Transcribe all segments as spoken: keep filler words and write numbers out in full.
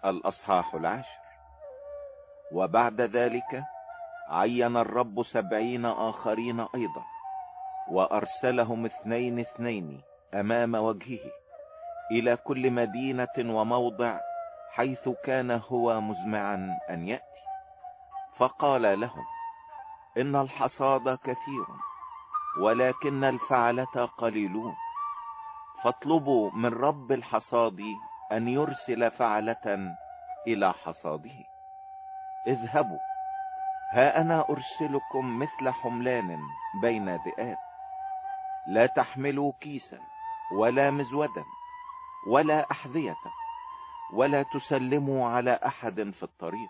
الأصحاح العاشر. وبعد ذلك عين الرب سبعين آخرين أيضا، وأرسلهم اثنين اثنين أمام وجهه إلى كل مدينة وموضع حيث كان هو مزمعا أن يأتي. فقال لهم: إن الحصاد كثير ولكن الفعلة قليلون، فاطلبوا من رب الحصاد أن يرسل فعلة إلى حصاده. اذهبوا، ها أنا أرسلكم مثل حملان بين ذئاب. لا تحملوا كيسا ولا مزودا ولا أحذية، ولا تسلموا على أحد في الطريق.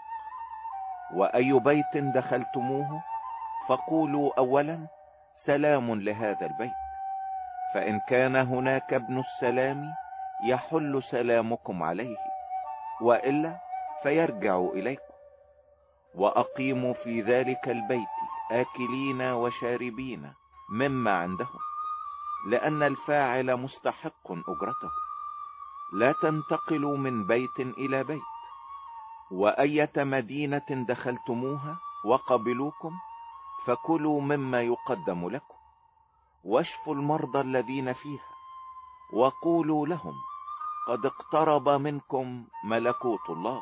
وأي بيت دخلتموه فقولوا أولا: سلام لهذا البيت. فإن كان هناك ابن السلام يحل سلامكم عليه، وإلا فيرجع إليكم. وأقيموا في ذلك البيت آكلين وشاربين مما عندهم، لأن الفاعل مستحق أجرته. لا تنتقلوا من بيت إلى بيت. وأية مدينة دخلتموها وقبلوكم فكلوا مما يقدم لكم، واشفوا المرضى الذين فيها، وقولوا لهم: قد اقترب منكم ملكوت الله.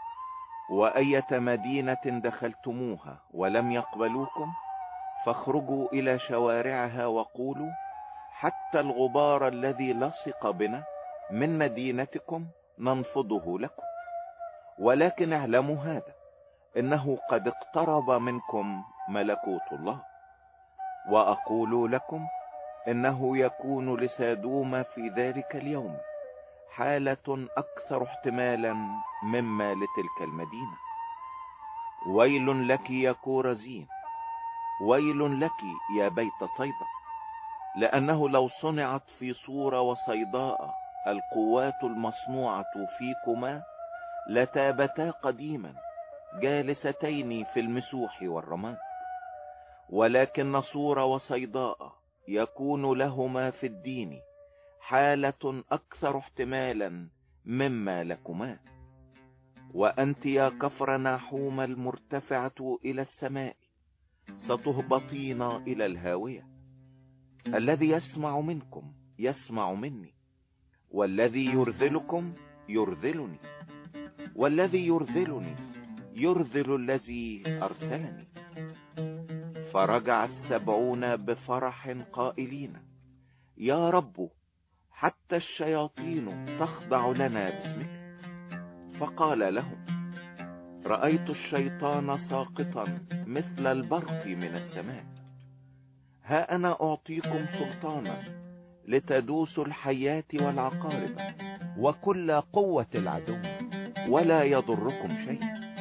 وأية مدينة دخلتموها ولم يقبلوكم فاخرجوا إلى شوارعها وقولوا: حتى الغبار الذي لصق بنا من مدينتكم ننفضه لكم. ولكن اعلموا هذا، إنه قد اقترب منكم ملكوت الله. وأقول لكم إنه يكون لسادوم في ذلك اليوم حالة أكثر احتمالا مما لتلك المدينة. ويل لك يا كورزين، ويل لك يا بيت صيدا، لأنه لو صنعت في صورة وصيداء القوات المصنوعة فيكما لتابتا قديما جالستين في المسوح والرماد. ولكن صورة وصيداء يكون لهما في الدين حالة أكثر احتمالا مما لكما. وأنت يا كفر ناحوم المرتفعة إلى السماء ستهبطين إلى الهاوية. الذي يسمع منكم يسمع مني، والذي يرذلكم يرذلني، والذي يرذلني يرذل الذي أرسلني. فرجع السبعون بفرح قائلين: يا رب، حتى الشياطين تخضع لنا باسمك. فقال لهم: رأيت الشيطان ساقطا مثل البرق من السماء. ها أنا أعطيكم سلطانا لتدوسوا الحيات والعقارب وكل قوة العدو، ولا يضركم شيء.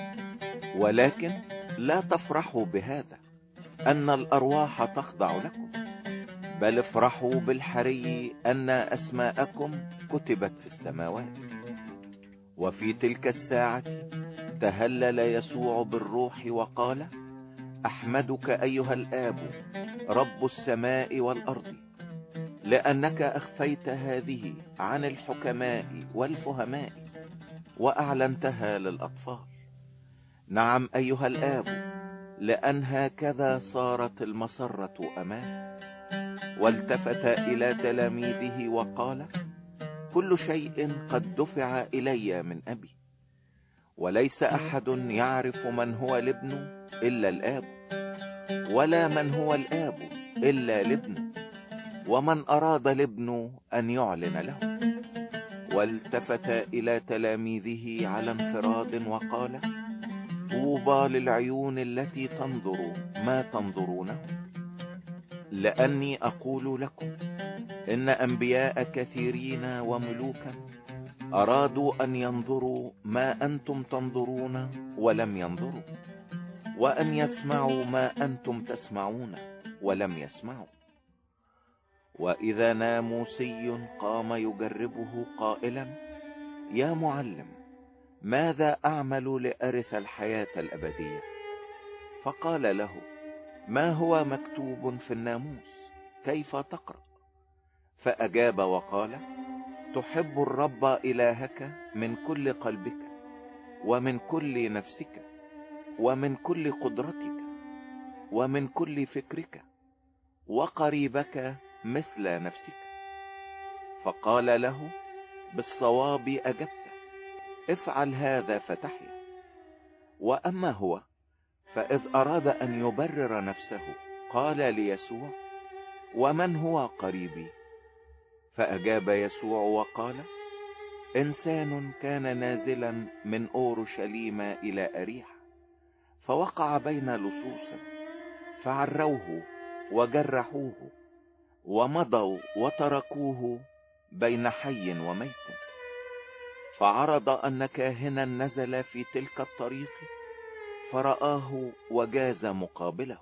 ولكن لا تفرحوا بهذا أن الأرواح تخضع لكم، بل افرحوا بالحري أن أسماءكم كتبت في السماوات. وفي تلك الساعة تهلل يسوع بالروح وقال: أحمدك أيها الآب رب السماء والأرض، لأنك أخفيت هذه عن الحكماء والفهماء وأعلنتها للأطفال. نعم أيها الآب، لأن هكذا صارت المسرة أمام. والتفت إلى تلاميذه وقال: كل شيء قد دفع إلي من أبي، وليس أحد يعرف من هو الابن إلا الآب، ولا من هو الآب إلا الابن، ومن أراد الابن أن يعلن له. والتفت إلى تلاميذه على انفراد وقال: طوبى للعيون التي تنظر ما تنظرونه، لأني أقول لكم إن أنبياء كثيرين وملوكا أرادوا أن ينظروا ما أنتم تنظرون ولم ينظروا، وأن يسمعوا ما أنتم تسمعون ولم يسمعوا. وإذا ناموسي قام يجربه قائلا: يا معلم، ماذا أعمل لأرث الحياة الأبدية؟ فقال له: ما هو مكتوب في الناموس؟ كيف تقرأ؟ فأجاب وقال: تحب الرب إلهك من كل قلبك ومن كل نفسك ومن كل قدرتك ومن كل فكرك، وقريبك مثل نفسك. فقال له: بالصواب أجبت، افعل هذا فتحيا. وأما هو فإذ أراد أن يبرر نفسه قال ليسوع: ومن هو قريبي؟ فأجاب يسوع وقال: إنسان كان نازلا من أورشليم إلى أريحة، فوقع بين لصوص، فعروه وجرحوه، ومضوا وتركوه بين حي وميت. فعرض أن كاهنا نزل في تلك الطريق فرآه وجاز مقابله.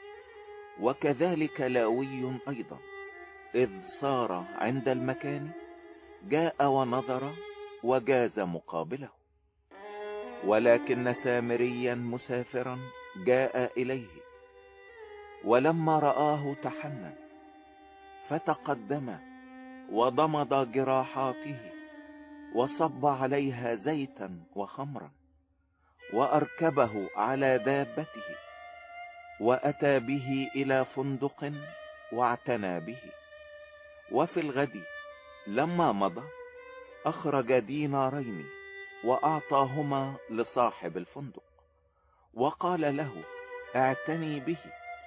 وكذلك لاوي أيضا إذ صار عند المكان جاء ونظر وجاز مقابله. ولكن سامريا مسافرا جاء إليه، ولما رآه تحنن، فتقدم وضمد جراحاته وصب عليها زيتا وخمرا، وأركبه على دابته وأتى به إلى فندق واعتنى به. وفي الغد لما مضى أخرج دينارين وأعطاهما لصاحب الفندق، وقال له: اعتني به،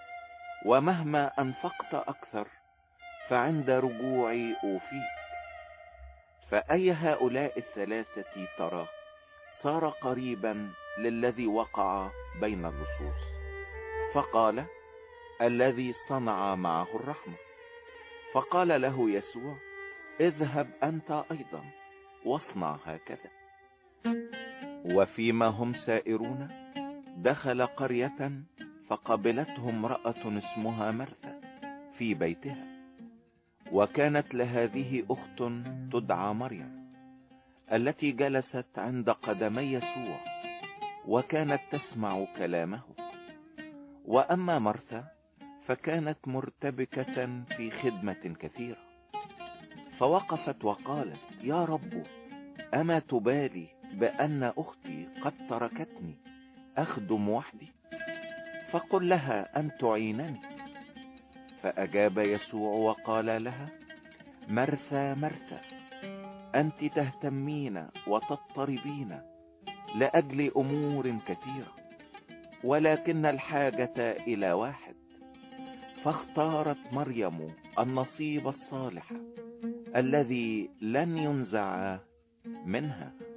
ومهما أنفقت أكثر فعند رجوعي أوفيك. فأي هؤلاء الثلاثة ترى صار قريبا للذي وقع بين اللصوص؟ فقال: الذي صنع معه الرحمة. فقال له يسوع: اذهب أنت أيضا واصنع هكذا. وفيما هم سائرون دخل قرية، فقبلته امرأة اسمها مرثا في بيتها. وكانت لهذه أخت تدعى مريم، التي جلست عند قدمي يسوع وكانت تسمع كلامه. وأما مرثا فكانت مرتبكة في خدمة كثيرة، فوقفت وقالت: يا رب، أما تبالي بأن أختي قد تركتني أخدم وحدي؟ فقل لها أن تعينني. فأجاب يسوع وقال لها: مرثا مرثا، أنت تهتمين وتضطربين لأجل أمور كثيرة، ولكن الحاجة إلى واحد. فاختارت مريم النصيب الصالح الذي لن ينزع منها.